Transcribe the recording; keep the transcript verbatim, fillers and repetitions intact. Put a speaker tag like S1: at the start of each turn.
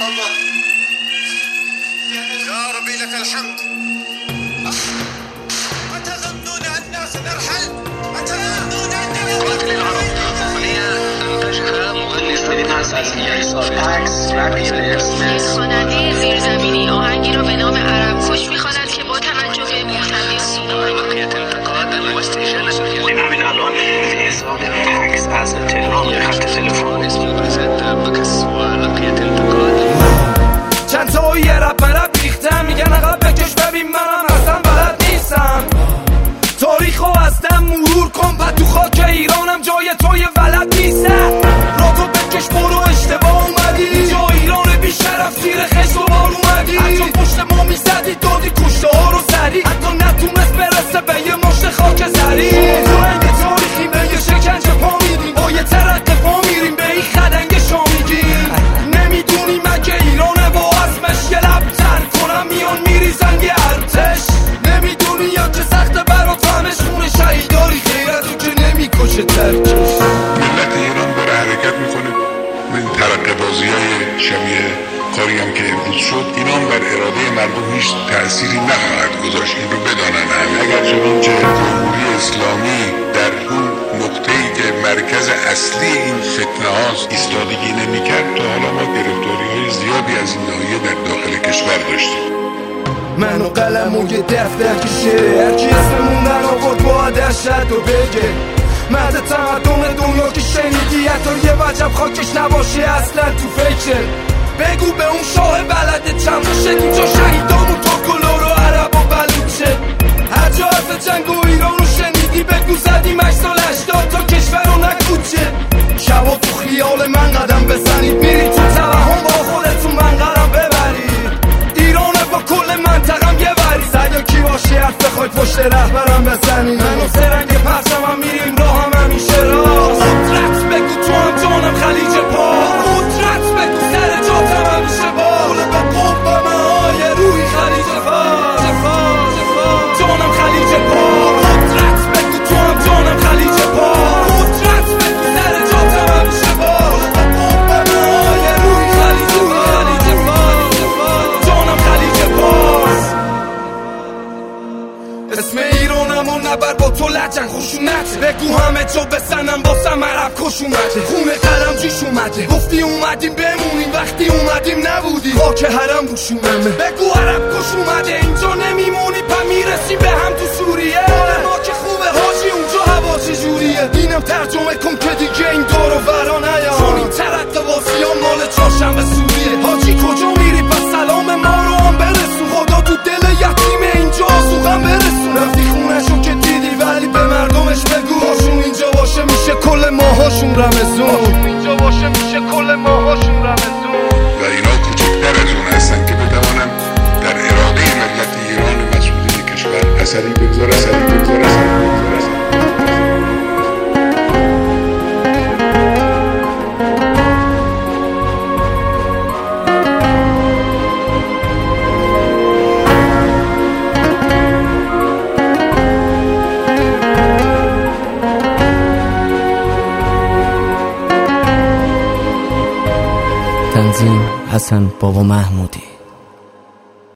S1: الله. يا ربي لك الحمد. أتظنون أننا سنرحل؟ أتظنون أننا
S2: قاتل العرب الأغنية أنتجها مغني فرانسوی
S3: خواننده زیرزمینی آهنگی را به نام عرب کش می‌خواند که با توجه به محتوی
S2: بقية انتقاد واستئجال همین الان حساب عکس از تلفن خط تلفن اسم رسد بکس و لقیت انتقاد
S4: چند تا یه رب مرب ریختم میگن عقب بکش ببین منم اصلا بلد نیستم تاریخو از دم مرور کن بعد تو خاک ایرانم جای توی ولد نیستم را تو بکش برو اشتباه اومدی جا ایران بی شرف زیر خشت و بار اومدی حتی پشت ما میزدی دادی کشته ها رو زدی حتی نتونست برسه به یه مشت خاک زری تو رنگ تاریخی به یه شکنجه پا میدیم با یه ترقه پا میریم به این خدنگ شامیگیم نمیدونی مگه ایرانه با اسمش یه لب تر کنم میان میریزن یه ارتش نمیدونی یا که سخت برات همش خونه شهیداری غیرتو که نمیکشه ترکش
S5: ملت ایران داره حرکت میکنه این ترقه بازی های شبیه کاری هم که امروز شد ایران بر اراده مردم هیچ تأثیری نخواهد گذاشت این رو بدانن همه اگر چنانچه جمهوری اسلامی در اون نقطه‌ای که مرکز اصلی این فتنه هاست ایستادگی نمی‌کرد تا حالا ما گرفتاری های زیادی از این ناحیه در داخل کشور داشتیم
S4: من و قلم و یه دفتر کشه هرکی اسممون در آورد با دشت و بگه مرد تمدن دنیا که شنیدی حتی یه وجب خاکش نباشه اصلا تو فکر بگو به اون شاه بلده چند باشه اینجا شهیدان و ترکلا رو عرب و بلوچه هر جا از جنگ و ایران رو شنیدی بگو زدیم هشت سال هشتاد تا کشور رو نکوچه شبا تو خیال من قدم بزنید میری تو توهم با خودتون من قرم ببرید ایرانه با کل منطقم یه بری سعیا کی باشی حرف بخواید پشت رهبرم بزنید من و سرنگ پرچم هم میریم راه هم همیشه راست قدرت بگو تو هم جانم خلیج پاس قدرت بگو سر جاتم همیشه بال با قوم های روی خلیج فاس جانم خلیج پاس قدرت بگو تو هم جانم خلیج پاس قدرت بگو سر جاتم همیشه بال با قوم های روی خلیج فاس جانم خلیج پاس اسم ایرانم و نبر با تو لجن خوشونت بگو همه جا بسنم باسم عرب کش اومده خونه قلم جیش اومده گفتی اومدیم بمونیم وقتی اومدیم نبودی خاک حرم روشونمه بگو عرب کش اومده اینجا نمیمونی پا میرسی به هم تو سوریه ما که خوبه حاجی اونجا هوا چجوریه اینم ترجمه کن که دیگه این دور و برا نیام چون این ترقه واسیان مال چهارشنبه سوریه حاجی کجا میری پس سلام ما رو هم برسون خدا تو دل یتیم اینجا آسوغم برسون رفتی خونشو که دیدی ولی به مردمش بگو هاشون اینجا باشه میشه کل ماهاشون رمزون اینجا باشه میشه کل ماهاشون رمزون
S5: و اینا کوچکتر از اون هستن که بتوانن در اراده ملت ایران مسئولین کشور اثری بگذاره اثری بگذاره اثری بگذاره
S6: تنظیم حسن بابا محمودی.